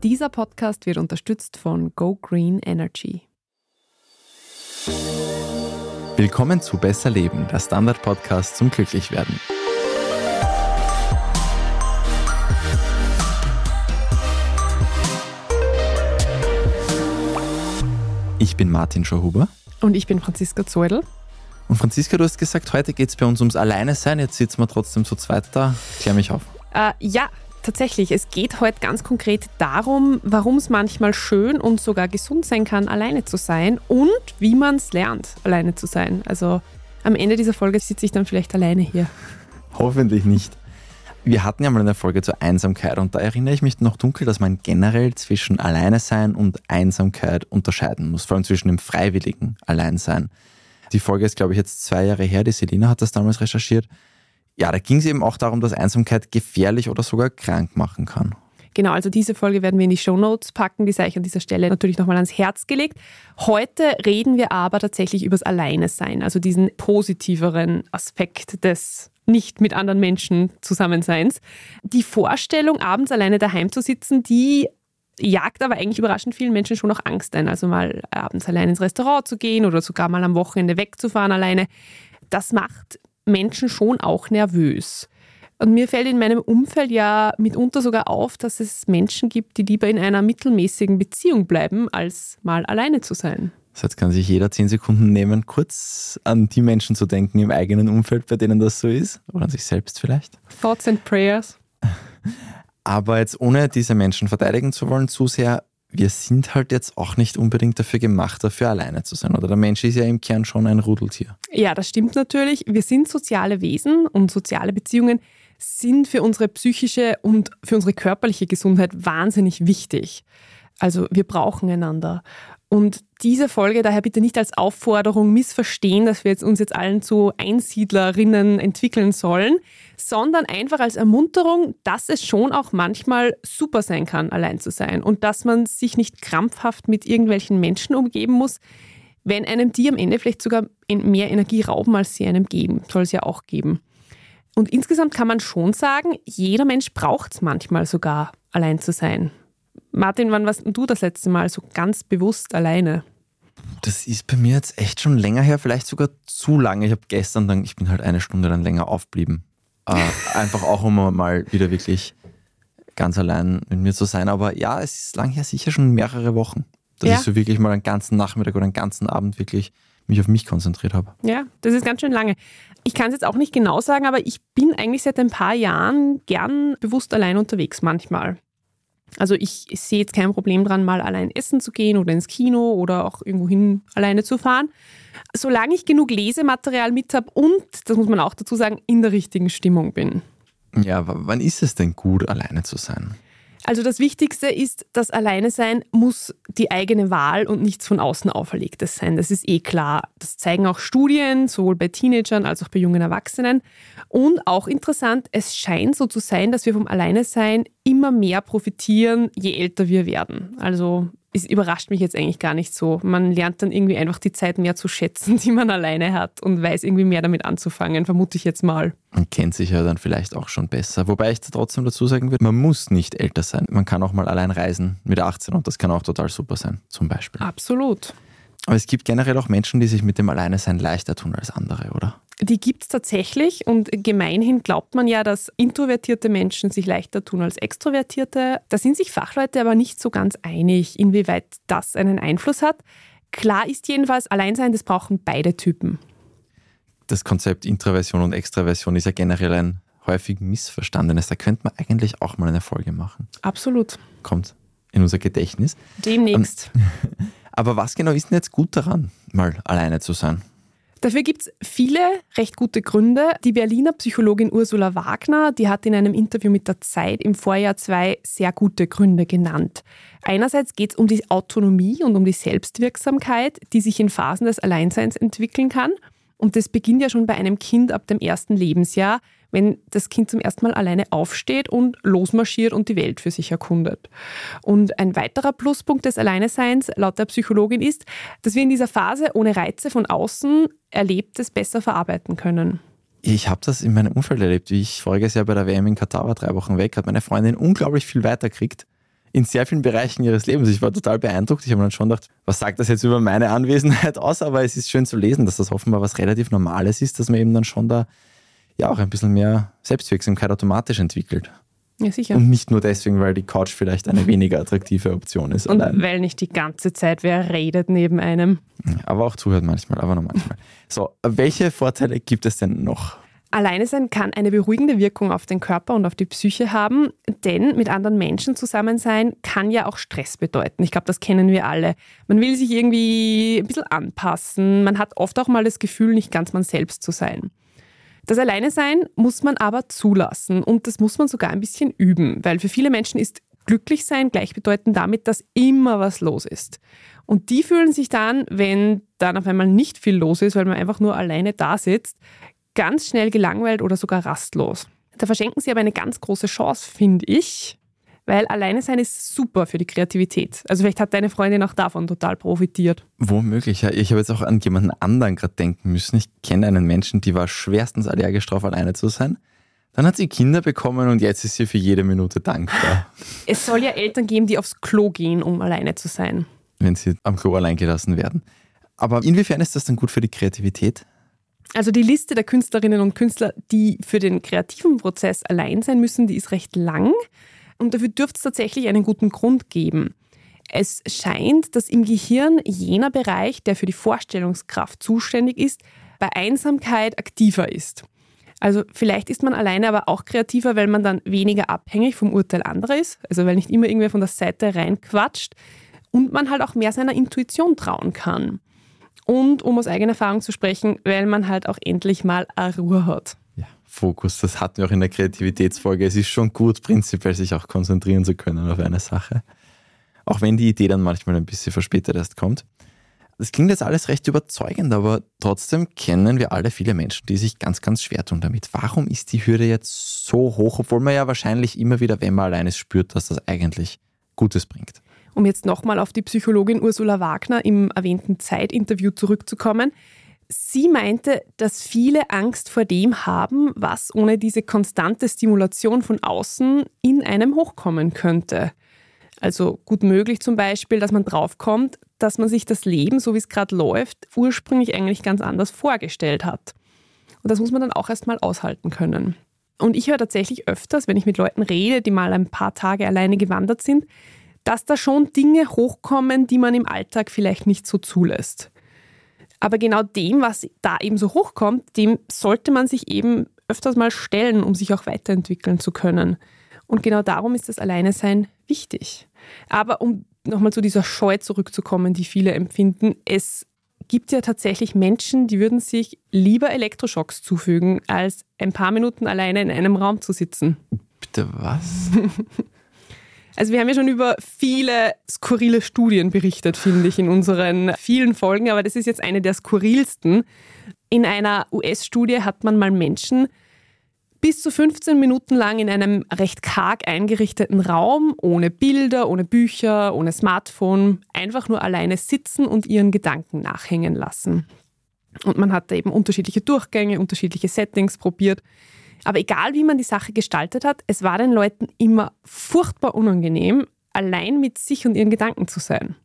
Dieser Podcast wird unterstützt von Go Green Energy. Willkommen zu Besser Leben, der Standard-Podcast zum Glücklichwerden. Ich bin Martin Schauhuber. Und ich bin Franziska Zoidl. Und Franziska, du hast gesagt, heute geht es bei uns ums Alleine-Sein. Jetzt sitzen wir trotzdem zu zweit da. Klär mich auf. Ja, tatsächlich. Es geht heute ganz konkret darum, warum es manchmal schön und sogar gesund sein kann, alleine zu sein und wie man es lernt, alleine zu sein. Also am Ende dieser Folge sitze ich dann vielleicht alleine hier. Hoffentlich nicht. Wir hatten ja mal eine Folge zur Einsamkeit und da erinnere ich mich noch dunkel, dass man generell zwischen Alleine-Sein und Einsamkeit unterscheiden muss, vor allem zwischen dem freiwilligen Alleinsein. Die Folge ist, glaube ich, jetzt 2 Jahre her, die Selina hat das damals recherchiert. Ja, da ging es eben auch darum, dass Einsamkeit gefährlich oder sogar krank machen kann. Genau, also diese Folge werden wir in die Shownotes packen, die sei ich an dieser Stelle natürlich nochmal ans Herz gelegt. Heute reden wir aber tatsächlich über das Alleine-Sein, also diesen positiveren Aspekt des nicht mit anderen Menschen Zusammenseins. Die Vorstellung, abends alleine daheim zu sitzen, die jagt aber eigentlich überraschend vielen Menschen schon auch Angst ein. Also mal abends allein ins Restaurant zu gehen oder sogar mal am Wochenende wegzufahren alleine. Das macht Menschen schon auch nervös. Und mir fällt in meinem Umfeld ja mitunter sogar auf, dass es Menschen gibt, die lieber in einer mittelmäßigen Beziehung bleiben, als mal alleine zu sein. Das heißt, kann sich jeder 10 Sekunden nehmen, kurz an die Menschen zu denken im eigenen Umfeld, bei denen das so ist. Oder an sich selbst vielleicht. Thoughts and prayers. Aber jetzt ohne diese Menschen verteidigen zu wollen zu sehr, wir sind halt jetzt auch nicht unbedingt dafür gemacht, dafür alleine zu sein. Oder der Mensch ist ja im Kern schon ein Rudeltier. Ja, das stimmt natürlich. Wir sind soziale Wesen und soziale Beziehungen sind für unsere psychische und für unsere körperliche Gesundheit wahnsinnig wichtig. Also wir brauchen einander. Und diese Folge daher bitte nicht als Aufforderung missverstehen, dass wir uns jetzt allen zu Einsiedlerinnen entwickeln sollen, sondern einfach als Ermunterung, dass es schon auch manchmal super sein kann, allein zu sein und dass man sich nicht krampfhaft mit irgendwelchen Menschen umgeben muss, wenn einem die am Ende vielleicht sogar mehr Energie rauben, als sie einem geben. Soll es ja auch geben. Und insgesamt kann man schon sagen, jeder Mensch braucht es manchmal sogar, allein zu sein. Martin, wann warst du das letzte Mal so ganz bewusst alleine? Das ist bei mir jetzt echt schon länger her, vielleicht sogar zu lange. Ich habe gestern dann, ich bin halt 1 Stunde dann länger aufgeblieben. Einfach auch, um mal wieder wirklich ganz allein mit mir zu sein. Aber ja, es ist lang her, sicher schon mehrere Wochen, dass ich so wirklich mal einen ganzen Nachmittag oder einen ganzen Abend wirklich mich auf mich konzentriert habe. Ja, das ist ganz schön lange. Ich kann es jetzt auch nicht genau sagen, aber ich bin eigentlich seit ein paar Jahren gern bewusst allein unterwegs manchmal. Also ich sehe jetzt kein Problem dran, mal allein essen zu gehen oder ins Kino oder auch irgendwohin alleine zu fahren. Solange ich genug Lesematerial mit habe und, das muss man auch dazu sagen, in der richtigen Stimmung bin. Ja, wann ist es denn gut, alleine zu sein? Also das Wichtigste ist, das Alleine-Sein muss die eigene Wahl und nichts von außen auferlegtes sein. Das ist klar. Das zeigen auch Studien, sowohl bei Teenagern als auch bei jungen Erwachsenen. Und auch interessant, es scheint so zu sein, dass wir vom Alleine-Sein immer mehr profitieren, je älter wir werden. Also es überrascht mich jetzt eigentlich gar nicht so. Man lernt dann irgendwie einfach die Zeit mehr zu schätzen, die man alleine hat und weiß irgendwie mehr damit anzufangen, vermute ich jetzt mal. Man kennt sich ja dann vielleicht auch schon besser. Wobei ich trotzdem dazu sagen würde, man muss nicht älter sein. Man kann auch mal allein reisen mit 18 und das kann auch total super sein, zum Beispiel. Absolut. Aber es gibt generell auch Menschen, die sich mit dem Alleine-Sein leichter tun als andere, oder? Die gibt es tatsächlich und gemeinhin glaubt man ja, dass introvertierte Menschen sich leichter tun als extrovertierte. Da sind sich Fachleute aber nicht so ganz einig, inwieweit das einen Einfluss hat. Klar ist jedenfalls, Alleinsein, das brauchen beide Typen. Das Konzept Introversion und Extraversion ist ja generell ein häufig missverstandenes. Da könnte man eigentlich auch mal eine Folge machen. Absolut. Kommt in unser Gedächtnis. Demnächst. Aber was genau ist denn jetzt gut daran, mal alleine zu sein? Dafür gibt es viele recht gute Gründe. Die Berliner Psychologin Ursula Wagner, die hat in einem Interview mit der Zeit im Vorjahr 2 sehr gute Gründe genannt. Einerseits geht es um die Autonomie und um die Selbstwirksamkeit, die sich in Phasen des Alleinseins entwickeln kann. Und das beginnt ja schon bei einem Kind ab dem 1. Lebensjahr, wenn das Kind zum ersten Mal alleine aufsteht und losmarschiert und die Welt für sich erkundet. Und ein weiterer Pluspunkt des Alleineseins laut der Psychologin ist, dass wir in dieser Phase ohne Reize von außen Erlebtes besser verarbeiten können. Ich habe das in meinem Umfeld erlebt, wie ich voriges Jahr bei der WM in Katar war, 3 Wochen weg, hat meine Freundin unglaublich viel weitergekriegt in sehr vielen Bereichen ihres Lebens. Ich war total beeindruckt. Ich habe mir dann schon gedacht, was sagt das jetzt über meine Anwesenheit aus? Aber es ist schön zu lesen, dass das offenbar was relativ Normales ist, dass man eben dann schon da ja auch ein bisschen mehr Selbstwirksamkeit automatisch entwickelt. Ja, sicher. Und nicht nur deswegen, weil die Couch vielleicht eine weniger attraktive Option ist. Und allein. weil nicht die ganze Zeit wer redet neben einem. Aber auch zuhört manchmal, aber nur manchmal. So, welche Vorteile gibt es denn noch? Alleine sein kann eine beruhigende Wirkung auf den Körper und auf die Psyche haben, denn mit anderen Menschen zusammen sein kann ja auch Stress bedeuten. Ich glaube, das kennen wir alle. Man will sich irgendwie ein bisschen anpassen, man hat oft auch mal das Gefühl, nicht ganz man selbst zu sein. Das Alleine-Sein muss man aber zulassen und das muss man sogar ein bisschen üben, weil für viele Menschen ist Glücklichsein gleichbedeutend damit, dass immer was los ist. Und die fühlen sich dann, wenn dann auf einmal nicht viel los ist, weil man einfach nur alleine da sitzt, ganz schnell gelangweilt oder sogar rastlos. Da verschenken sie aber eine ganz große Chance, finde ich, weil alleine sein ist super für die Kreativität. Also vielleicht hat deine Freundin auch davon total profitiert. Womöglich, ja. Ich habe jetzt auch an jemanden anderen gerade denken müssen. Ich kenne einen Menschen, die war schwerstens allergisch drauf, alleine zu sein. Dann hat sie Kinder bekommen und jetzt ist sie für jede Minute dankbar. Es soll ja Eltern geben, die aufs Klo gehen, um alleine zu sein. Wenn sie am Klo allein gelassen werden. Aber inwiefern ist das dann gut für die Kreativität? Also die Liste der Künstlerinnen und Künstler, die für den kreativen Prozess allein sein müssen, die ist recht lang. Und dafür dürfte es tatsächlich einen guten Grund geben. Es scheint, dass im Gehirn jener Bereich, der für die Vorstellungskraft zuständig ist, bei Einsamkeit aktiver ist. Also vielleicht ist man alleine aber auch kreativer, weil man dann weniger abhängig vom Urteil anderer ist, also weil nicht immer irgendwer von der Seite reinquatscht und man halt auch mehr seiner Intuition trauen kann. Und um aus eigener Erfahrung zu sprechen, weil man halt auch endlich mal eine Ruhe hat. Ja, Fokus, das hatten wir auch in der Kreativitätsfolge. Es ist schon gut, prinzipiell sich auch konzentrieren zu können auf eine Sache. Auch wenn die Idee dann manchmal ein bisschen verspätet erst kommt. Das klingt jetzt alles recht überzeugend, aber trotzdem kennen wir alle viele Menschen, die sich ganz, ganz schwer tun damit. Warum ist die Hürde jetzt so hoch, obwohl man ja wahrscheinlich immer wieder, wenn man alleine spürt, dass das eigentlich Gutes bringt? Um jetzt nochmal auf die Psychologin Ursula Wagner im erwähnten Zeit-Interview zurückzukommen. Sie meinte, dass viele Angst vor dem haben, was ohne diese konstante Stimulation von außen in einem hochkommen könnte. Also gut möglich zum Beispiel, dass man draufkommt, dass man sich das Leben, so wie es gerade läuft, ursprünglich eigentlich ganz anders vorgestellt hat. Und das muss man dann auch erstmal aushalten können. Und ich höre tatsächlich öfters, wenn ich mit Leuten rede, die mal ein paar Tage alleine gewandert sind, dass da schon Dinge hochkommen, die man im Alltag vielleicht nicht so zulässt. Aber genau dem, was da eben so hochkommt, dem sollte man sich eben öfters mal stellen, um sich auch weiterentwickeln zu können. Und genau darum ist das Alleine-Sein wichtig. Aber um nochmal zu dieser Scheu zurückzukommen, die viele empfinden, es gibt ja tatsächlich Menschen, die würden sich lieber Elektroschocks zufügen, als ein paar Minuten alleine in einem Raum zu sitzen. Bitte was? Also wir haben ja schon über viele skurrile Studien berichtet, finde ich, in unseren vielen Folgen, aber das ist jetzt eine der skurrilsten. In einer US-Studie hat man mal Menschen bis zu 15 Minuten lang in einem recht karg eingerichteten Raum, ohne Bilder, ohne Bücher, ohne Smartphone, einfach nur alleine sitzen und ihren Gedanken nachhängen lassen. Und man hat da eben unterschiedliche Durchgänge, unterschiedliche Settings probiert. Aber egal, wie man die Sache gestaltet hat, es war den Leuten immer furchtbar unangenehm, allein mit sich und ihren Gedanken zu sein.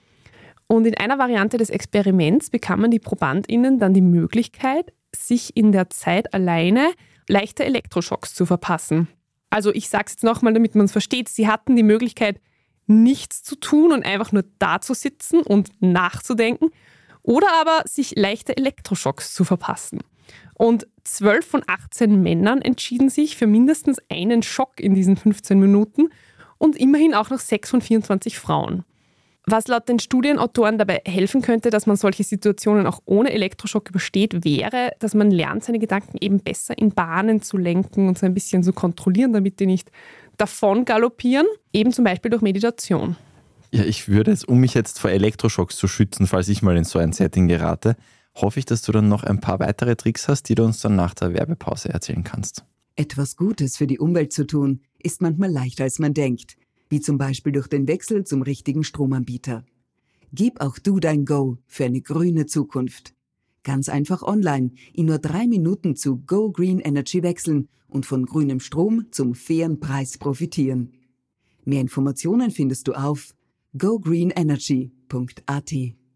Und in einer Variante des Experiments bekamen die ProbandInnen dann die Möglichkeit, sich in der Zeit alleine leichte Elektroschocks zu verpassen. Also ich sage es jetzt nochmal, damit man es versteht, sie hatten die Möglichkeit, nichts zu tun und einfach nur da zu sitzen und nachzudenken oder aber sich leichte Elektroschocks zu verpassen. Und 12 von 18 Männern entschieden sich für mindestens einen Schock in diesen 15 Minuten und immerhin auch noch 6 von 24 Frauen. Was laut den Studienautoren dabei helfen könnte, dass man solche Situationen auch ohne Elektroschock übersteht, wäre, dass man lernt, seine Gedanken eben besser in Bahnen zu lenken und so ein bisschen zu kontrollieren, damit die nicht davon galoppieren, eben zum Beispiel durch Meditation. Ja, ich würde jetzt, um mich jetzt vor Elektroschocks zu schützen, falls ich mal in so ein Setting gerate, hoffe ich, dass du dann noch ein paar weitere Tricks hast, die du uns dann nach der Werbepause erzählen kannst. Etwas Gutes für die Umwelt zu tun, ist manchmal leichter als man denkt, wie zum Beispiel durch den Wechsel zum richtigen Stromanbieter. Gib auch du dein Go für eine grüne Zukunft. Ganz einfach online, in nur 3 Minuten zu Go Green Energy wechseln und von grünem Strom zum fairen Preis profitieren. Mehr Informationen findest du auf gogreenenergy.at.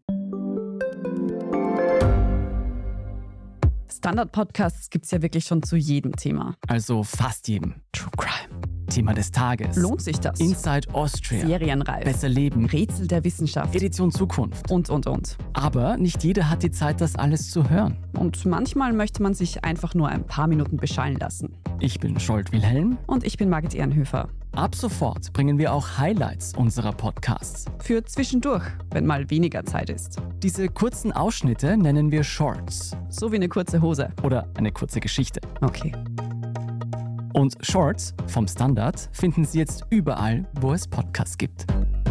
Standard-Podcasts gibt es ja wirklich schon zu jedem Thema. Also fast jedem. True Crime. Thema des Tages. Lohnt sich das? Inside Austria. Serienreif. Besser leben. Rätsel der Wissenschaft. Edition Zukunft. Und. Aber nicht jeder hat die Zeit, das alles zu hören. Und manchmal möchte man sich einfach nur ein paar Minuten beschallen lassen. Ich bin Scholt Wilhelm. Und ich bin Margit Ehrenhöfer. Ab sofort bringen wir auch Highlights unserer Podcasts. Für zwischendurch, wenn mal weniger Zeit ist. Diese kurzen Ausschnitte nennen wir Shorts. So wie eine kurze Hose. Oder eine kurze Geschichte. Okay. Und Shorts vom Standard finden Sie jetzt überall, wo es Podcasts gibt.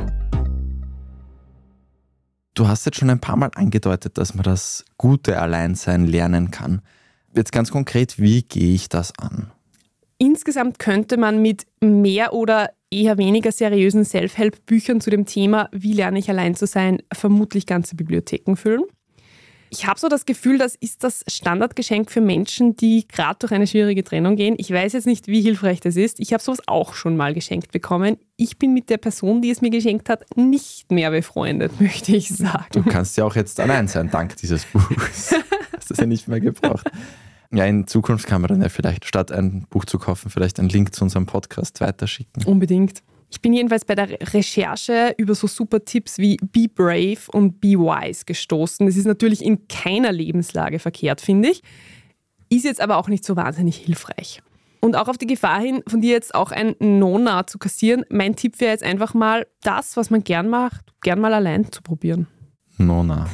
Du hast jetzt schon ein paar Mal angedeutet, dass man das gute Alleinsein lernen kann. Jetzt ganz konkret, wie gehe ich das an? Insgesamt könnte man mit mehr oder eher weniger seriösen Self-Help-Büchern zu dem Thema, wie lerne ich allein zu sein, vermutlich ganze Bibliotheken füllen. Ich habe so das Gefühl, das ist das Standardgeschenk für Menschen, die gerade durch eine schwierige Trennung gehen. Ich weiß jetzt nicht, wie hilfreich das ist. Ich habe sowas auch schon mal geschenkt bekommen. Ich bin mit der Person, die es mir geschenkt hat, nicht mehr befreundet, möchte ich sagen. Du kannst ja auch jetzt allein sein, dank dieses Buchs. Hast das ja nicht mehr gebraucht. Ja, in Zukunft kann man dann ja vielleicht, statt ein Buch zu kaufen, vielleicht einen Link zu unserem Podcast weiterschicken. Unbedingt. Ich bin jedenfalls bei der Recherche über so super Tipps wie Be Brave und Be Wise gestoßen. Das ist natürlich in keiner Lebenslage verkehrt, finde ich. Ist jetzt aber auch nicht so wahnsinnig hilfreich. Und auch auf die Gefahr hin, von dir jetzt auch ein No-Nah zu kassieren, mein Tipp wäre jetzt einfach mal, das, was man gern macht, gern mal allein zu probieren. No-Nah.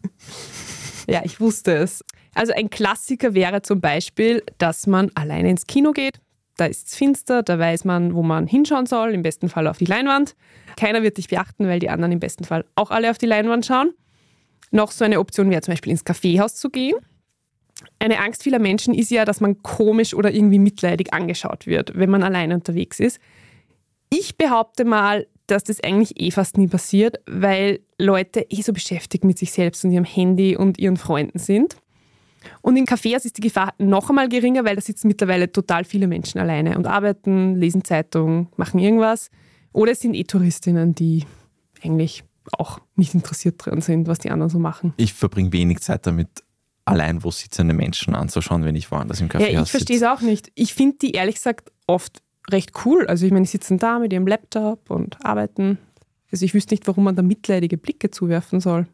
Ja, ich wusste es. Also ein Klassiker wäre zum Beispiel, dass man alleine ins Kino geht. Da ist es finster, da weiß man, wo man hinschauen soll, im besten Fall auf die Leinwand. Keiner wird dich beachten, weil die anderen im besten Fall auch alle auf die Leinwand schauen. Noch so eine Option wäre zum Beispiel ins Kaffeehaus zu gehen. Eine Angst vieler Menschen ist ja, dass man komisch oder irgendwie mitleidig angeschaut wird, wenn man alleine unterwegs ist. Ich behaupte mal, dass das eigentlich fast nie passiert, weil Leute so beschäftigt mit sich selbst und ihrem Handy und ihren Freunden sind. Und in Cafés ist die Gefahr noch einmal geringer, weil da sitzen mittlerweile total viele Menschen alleine und arbeiten, lesen Zeitungen, machen irgendwas. Oder es sind Touristinnen, die eigentlich auch nicht interessiert dran sind, was die anderen so machen. Ich verbringe wenig Zeit damit, allein wo sitzende Menschen anzuschauen, wenn ich woanders im Café sitze. Ja, ich verstehe es auch nicht. Ich finde die ehrlich gesagt oft recht cool. Also ich meine, die sitzen da mit ihrem Laptop und arbeiten. Also ich wüsste nicht, warum man da mitleidige Blicke zuwerfen soll.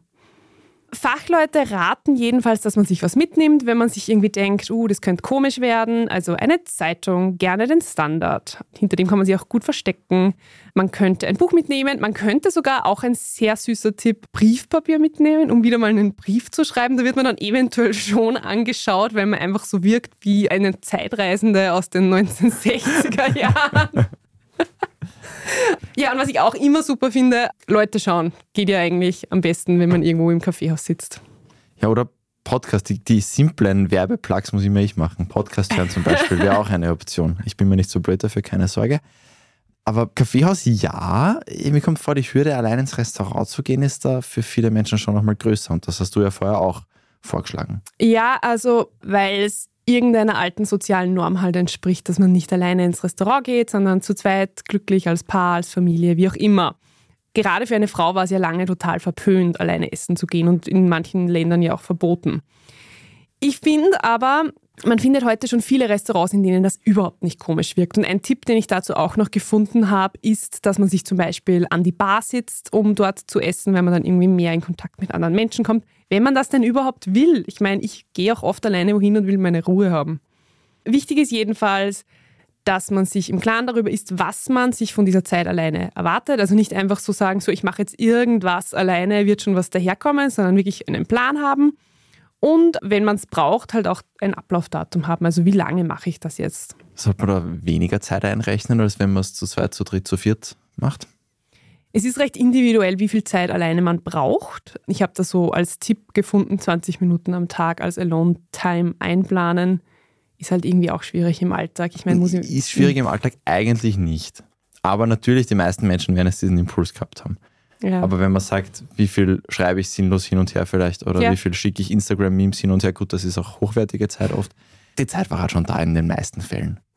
Fachleute raten jedenfalls, dass man sich was mitnimmt, wenn man sich irgendwie denkt, das könnte komisch werden. Also eine Zeitung, gerne den Standard. Hinter dem kann man sich auch gut verstecken. Man könnte ein Buch mitnehmen. Man könnte sogar auch ein sehr süßer Tipp, Briefpapier mitnehmen, um wieder mal einen Brief zu schreiben. Da wird man dann eventuell schon angeschaut, weil man einfach so wirkt wie eine Zeitreisende aus den 1960er Jahren. Ja, und was ich auch immer super finde, Leute schauen. Geht ja eigentlich am besten, wenn man irgendwo im Kaffeehaus sitzt. Ja, oder Podcast. Die simplen Werbeplugs muss immer ich machen. Podcast hören zum Beispiel wäre auch eine Option. Ich bin mir nicht so blöd dafür, keine Sorge. Aber Kaffeehaus, ja. Mir kommt vor, die Hürde, allein ins Restaurant zu gehen, ist da für viele Menschen schon nochmal größer. Und das hast du ja vorher auch vorgeschlagen. Ja, also weil es irgendeiner alten sozialen Norm halt entspricht, dass man nicht alleine ins Restaurant geht, sondern zu zweit, glücklich als Paar, als Familie, wie auch immer. Gerade für eine Frau war es ja lange total verpönt, alleine essen zu gehen und in manchen Ländern ja auch verboten. Ich finde aber, man findet heute schon viele Restaurants, in denen das überhaupt nicht komisch wirkt. Und ein Tipp, den ich dazu auch noch gefunden habe, ist, dass man sich zum Beispiel an die Bar sitzt, um dort zu essen, wenn man dann irgendwie mehr in Kontakt mit anderen Menschen kommt. Wenn man das denn überhaupt will. Ich meine, ich gehe auch oft alleine wohin und will meine Ruhe haben. Wichtig ist jedenfalls, dass man sich im Klaren darüber ist, was man sich von dieser Zeit alleine erwartet. Also nicht einfach so sagen, so ich mache jetzt irgendwas alleine, wird schon was daherkommen, sondern wirklich einen Plan haben. Und wenn man es braucht, halt auch ein Ablaufdatum haben. Also wie lange mache ich das jetzt? Sollte man da weniger Zeit einrechnen, als wenn man es zu zweit, zu dritt, zu viert macht? Es ist recht individuell, wie viel Zeit alleine man braucht. Ich habe da so als Tipp gefunden, 20 Minuten am Tag als Alone-Time einplanen. Ist halt irgendwie auch schwierig im Alltag. Ich meine, ist schwierig im Alltag eigentlich nicht. Aber natürlich, die meisten Menschen werden es diesen Impuls gehabt haben. Ja. Aber wenn man sagt, wie viel schreibe ich sinnlos hin und her vielleicht oder wie viel schicke ich Instagram-Memes hin und her, gut, das ist auch hochwertige Zeit oft. Die Zeit war halt schon da in den meisten Fällen.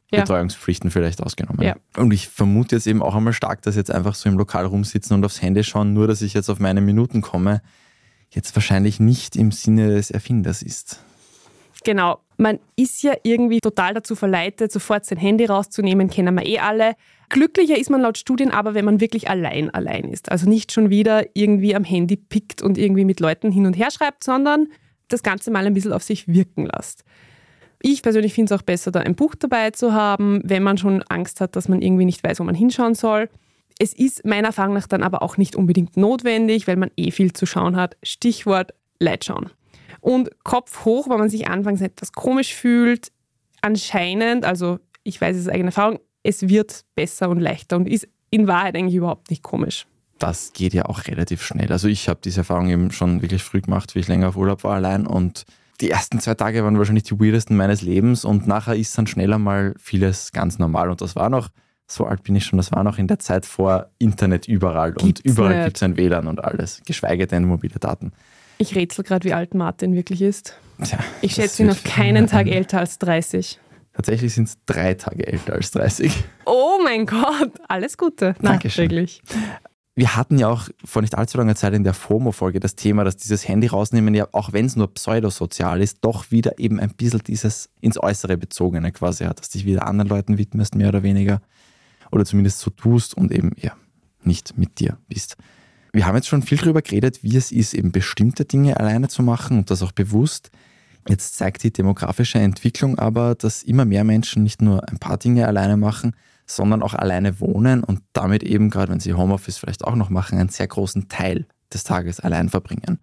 Betreuungspflichten vielleicht ausgenommen. Ja. Und ich vermute jetzt eben auch einmal stark, dass jetzt einfach so im Lokal rumsitzen und aufs Handy schauen, nur dass ich jetzt auf meine Minuten komme, jetzt wahrscheinlich nicht im Sinne des Erfinders ist. Genau, man ist ja irgendwie total dazu verleitet, sofort sein Handy rauszunehmen, kennen wir alle. Glücklicher ist man laut Studien aber, wenn man wirklich allein ist. Also nicht schon wieder irgendwie am Handy pickt und irgendwie mit Leuten hin und her schreibt, sondern das Ganze mal ein bisschen auf sich wirken lässt. Ich persönlich finde es auch besser, da ein Buch dabei zu haben, wenn man schon Angst hat, dass man irgendwie nicht weiß, wo man hinschauen soll. Es ist meiner Erfahrung nach dann aber auch nicht unbedingt notwendig, weil man viel zu schauen hat. Stichwort Leitschauen. Und Kopf hoch, weil man sich anfangs etwas komisch fühlt. Anscheinend, also ich weiß es aus eigener Erfahrung, es wird besser und leichter und ist in Wahrheit eigentlich überhaupt nicht komisch. Das geht ja auch relativ schnell. Also ich habe diese Erfahrung eben schon wirklich früh gemacht, wie ich länger auf Urlaub war allein, und die ersten 2 Tage waren wahrscheinlich die weirdesten meines Lebens und nachher ist dann schneller mal vieles ganz normal und das war noch, so alt bin ich schon, das war noch in der Zeit vor Internet überall und überall gibt es ein WLAN und alles, geschweige denn mobile Daten. Ich rätsel gerade, wie alt Martin wirklich ist. Tja, ich schätze ihn auf keinen Tag älter als 30. Tatsächlich sind es 3 Tage älter als 30. Oh mein Gott, alles Gute. Nachträglich. Wir hatten ja auch vor nicht allzu langer Zeit in der FOMO-Folge das Thema, dass dieses Handy rausnehmen ja, auch wenn es nur pseudosozial ist, doch wieder eben ein bisschen dieses ins Äußere bezogene quasi hat, dass dich wieder anderen Leuten widmest, mehr oder weniger. Oder zumindest so tust und eben ja nicht mit dir bist. Wir haben jetzt schon viel darüber geredet, wie es ist, eben bestimmte Dinge alleine zu machen und das auch bewusst. Jetzt zeigt die demografische Entwicklung aber, dass immer mehr Menschen nicht nur ein paar Dinge alleine machen, sondern auch alleine wohnen und damit eben, gerade wenn sie Homeoffice vielleicht auch noch machen, einen sehr großen Teil des Tages allein verbringen.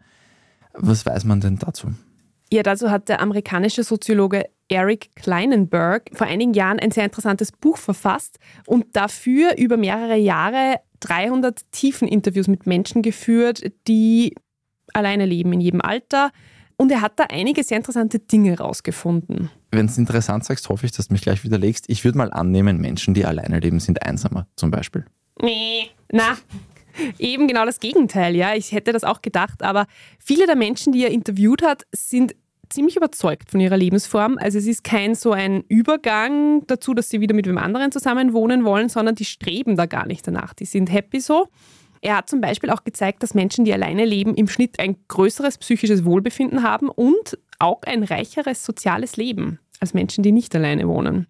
Was weiß man denn dazu? Ja, dazu hat der amerikanische Soziologe Eric Klinenberg vor einigen Jahren ein sehr interessantes Buch verfasst und dafür über mehrere Jahre 300 Tiefeninterviews mit Menschen geführt, die alleine leben in jedem Alter. Und er hat da einige sehr interessante Dinge rausgefunden. Wenn du es interessant sagst, hoffe ich, dass du mich gleich widerlegst. Ich würde mal annehmen, Menschen, die alleine leben, sind einsamer zum Beispiel. Nee, na, eben genau das Gegenteil. Ja, ich hätte das auch gedacht, aber viele der Menschen, die er interviewt hat, sind ziemlich überzeugt von ihrer Lebensform. Also es ist kein so ein Übergang dazu, dass sie wieder mit wem anderen zusammen wohnen wollen, sondern die streben da gar nicht danach. Die sind happy so. Er hat zum Beispiel auch gezeigt, dass Menschen, die alleine leben, im Schnitt ein größeres psychisches Wohlbefinden haben und auch ein reicheres soziales Leben als Menschen, die nicht alleine wohnen.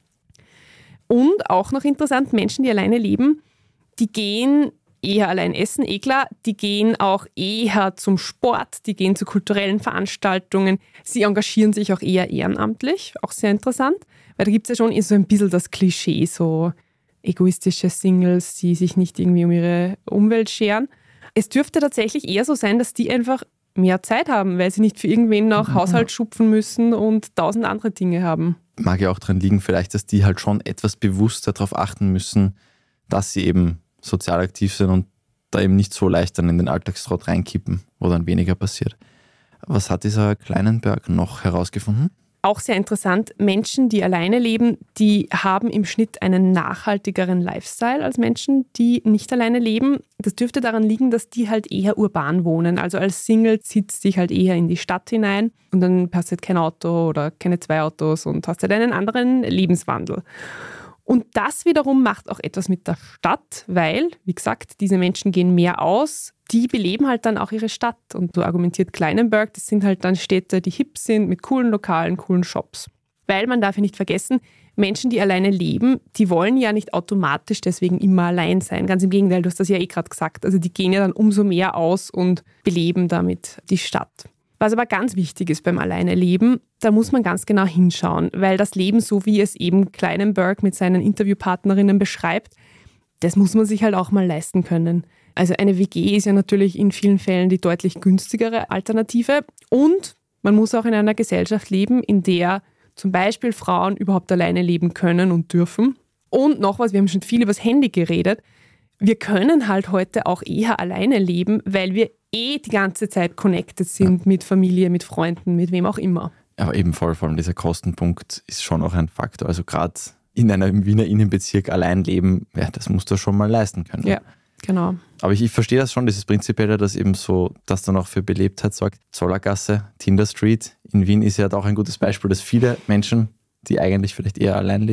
Und auch noch interessant, Menschen, die alleine leben, die gehen eher allein essen, klar, die gehen auch eher zum Sport, die gehen zu kulturellen Veranstaltungen, sie engagieren sich auch eher ehrenamtlich, auch sehr interessant, weil da gibt es ja schon so ein bisschen das Klischee, so egoistische Singles, die sich nicht irgendwie um ihre Umwelt scheren. Es dürfte tatsächlich eher so sein, dass die einfach mehr Zeit haben, weil sie nicht für irgendwen noch Haushalt schupfen müssen und 1000 andere Dinge haben. Mag ja auch dran liegen vielleicht, dass die halt schon etwas bewusster darauf achten müssen, dass sie eben sozial aktiv sind und da eben nicht so leicht dann in den Alltagstrott reinkippen, wo dann weniger passiert. Was hat dieser Klinenberg noch herausgefunden? Auch sehr interessant, Menschen, die alleine leben, die haben im Schnitt einen nachhaltigeren Lifestyle als Menschen, die nicht alleine leben. Das dürfte daran liegen, dass die halt eher urban wohnen. Also als Single zieht sich halt eher in die Stadt hinein und dann hast du halt kein Auto oder keine 2 Autos und hast halt einen anderen Lebenswandel. Und das wiederum macht auch etwas mit der Stadt, weil, wie gesagt, diese Menschen gehen mehr aus, die beleben halt dann auch ihre Stadt. Und so argumentiert Klinenberg, das sind halt dann Städte, die hip sind, mit coolen Lokalen, coolen Shops. Weil man darf ja nicht vergessen, Menschen, die alleine leben, die wollen ja nicht automatisch deswegen immer allein sein. Ganz im Gegenteil, du hast das ja gerade gesagt. Also die gehen ja dann umso mehr aus und beleben damit die Stadt. Was aber ganz wichtig ist beim Alleineleben, da muss man ganz genau hinschauen, weil das Leben, so wie es eben Klinenberg mit seinen Interviewpartnerinnen beschreibt, das muss man sich halt auch mal leisten können. Also eine WG ist ja natürlich in vielen Fällen die deutlich günstigere Alternative und man muss auch in einer Gesellschaft leben, in der zum Beispiel Frauen überhaupt alleine leben können und dürfen. Und noch was, wir haben schon viel über das Handy geredet, wir können halt heute auch eher alleine leben, weil wir die ganze Zeit connected sind mit Familie, mit Freunden, mit wem auch immer. Aber eben vor allem dieser Kostenpunkt ist schon auch ein Faktor. Also gerade in einem Wiener Innenbezirk allein leben, ja, das musst du schon mal leisten können. Ja, genau. Aber ich verstehe das schon, dieses Prinzipielle, dass eben so, dass dann auch für Belebtheit sorgt. Zollergasse, Tinder Street in Wien ist ja auch ein gutes Beispiel, dass viele Menschen, die eigentlich vielleicht eher allein leben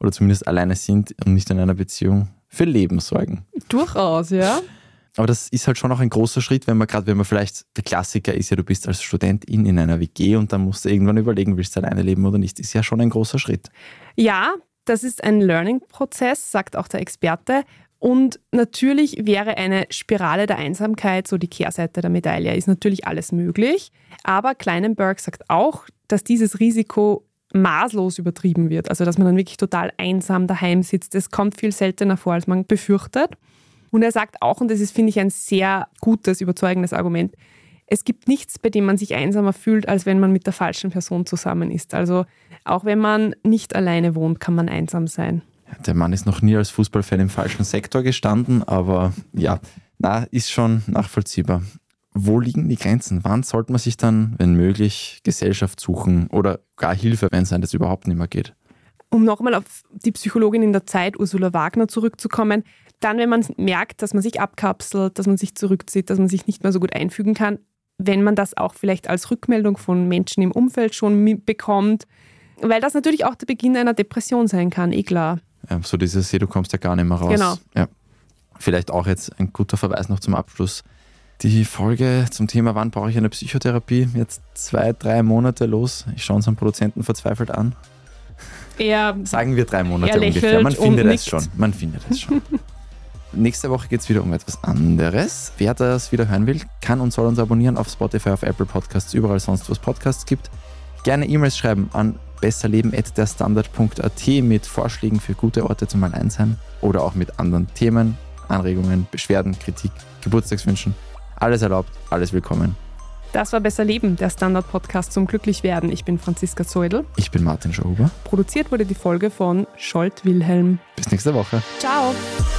oder zumindest alleine sind und nicht in einer Beziehung, für Leben sorgen. Durchaus, ja. Aber das ist halt schon auch ein großer Schritt, wenn man vielleicht, der Klassiker ist ja, du bist als Studentin in einer WG und dann musst du irgendwann überlegen, willst du alleine leben oder nicht. Ist ja schon ein großer Schritt. Ja, das ist ein Learning-Prozess, sagt auch der Experte. Und natürlich wäre eine Spirale der Einsamkeit so die Kehrseite der Medaille. Ist natürlich alles möglich. Aber Kleinenberg sagt auch, dass dieses Risiko maßlos übertrieben wird. Also dass man dann wirklich total einsam daheim sitzt. Das kommt viel seltener vor, als man befürchtet. Und er sagt auch, und das ist, finde ich, ein sehr gutes, überzeugendes Argument, es gibt nichts, bei dem man sich einsamer fühlt, als wenn man mit der falschen Person zusammen ist. Also auch wenn man nicht alleine wohnt, kann man einsam sein. Der Mann ist noch nie als Fußballfan im falschen Sektor gestanden, aber ja, ist schon nachvollziehbar. Wo liegen die Grenzen? Wann sollte man sich dann, wenn möglich, Gesellschaft suchen oder gar Hilfe, wenn es einem das überhaupt nicht mehr geht? Um nochmal auf die Psychologin in der Zeit, Ursula Wagner, zurückzukommen, dann, wenn man merkt, dass man sich abkapselt, dass man sich zurückzieht, dass man sich nicht mehr so gut einfügen kann, wenn man das auch vielleicht als Rückmeldung von Menschen im Umfeld schon bekommt, weil das natürlich auch der Beginn einer Depression sein kann, klar. Ja, so dieses, du kommst ja gar nicht mehr raus. Genau. Ja. Vielleicht auch jetzt ein guter Verweis noch zum Abschluss. Die Folge zum Thema, wann brauche ich eine Psychotherapie, jetzt 2-3 Monate los. Ich schaue unseren Produzenten verzweifelt an. Sagen wir 3 Monate ungefähr. Man findet es schon. Nächste Woche geht es wieder um etwas anderes. Wer das wieder hören will, kann und soll uns abonnieren auf Spotify, auf Apple Podcasts, überall sonst, wo es Podcasts gibt. Gerne E-Mails schreiben an besserleben@derstandard.at mit Vorschlägen für gute Orte zum Alleinsein oder auch mit anderen Themen, Anregungen, Beschwerden, Kritik, Geburtstagswünschen. Alles erlaubt, alles willkommen. Das war Besser Leben, der Standard-Podcast zum Glücklichwerden. Ich bin Franziska Zeudel. Ich bin Martin Schauhuber. Produziert wurde die Folge von Scholt Wilhelm. Bis nächste Woche. Ciao.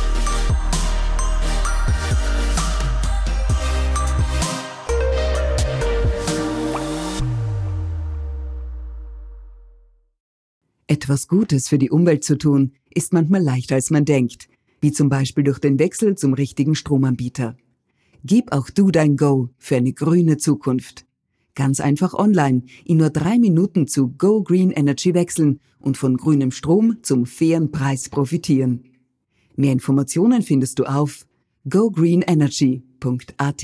Etwas Gutes für die Umwelt zu tun, ist manchmal leichter als man denkt, wie zum Beispiel durch den Wechsel zum richtigen Stromanbieter. Gib auch du dein Go für eine grüne Zukunft. Ganz einfach online, in nur 3 Minuten zu Go Green Energy wechseln und von grünem Strom zum fairen Preis profitieren. Mehr Informationen findest du auf gogreenenergy.at.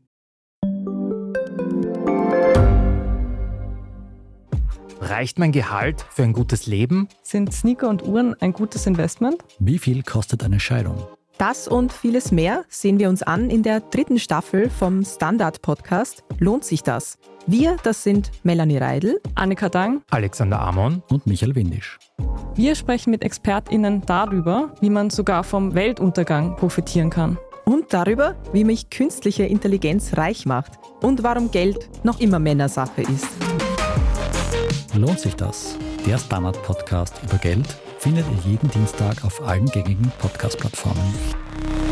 Reicht mein Gehalt für ein gutes Leben? Sind Sneaker und Uhren ein gutes Investment? Wie viel kostet eine Scheidung? Das und vieles mehr sehen wir uns an in der 3. Staffel vom Standard-Podcast Lohnt sich das? Wir, das sind Melanie Reidl, Annika Dang, Alexander Amon Und Michael Windisch. Wir sprechen mit ExpertInnen darüber, wie man sogar vom Weltuntergang profitieren kann. Und darüber, wie mich künstliche Intelligenz reich macht und warum Geld noch immer Männersache ist. Lohnt sich das? Der Standard-Podcast über Geld findet ihr jeden Dienstag auf allen gängigen Podcast-Plattformen.